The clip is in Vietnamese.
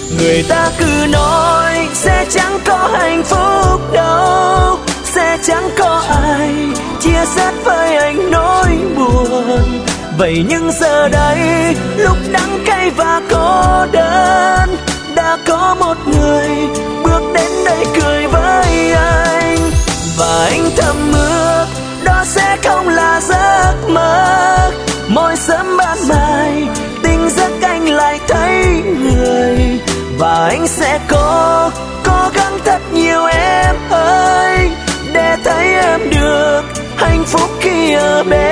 Người ta cứ nói sẽ chẳng có hạnh phúc đâu, sẽ chẳng có ai chia sẻ với anh nỗi buồn. Vậy nhưng giờ đây lúc đắng cay và cô đơn, đã có một người bước đến đây cười với anh. Và anh thầm ước đó sẽ không là giấc mơ, mỗi sớm ban mai tỉnh giấc anh lại thấy người. Và anh sẽ cố gắng thật nhiều em ơi, để thấy em được hạnh phúc khi ở bên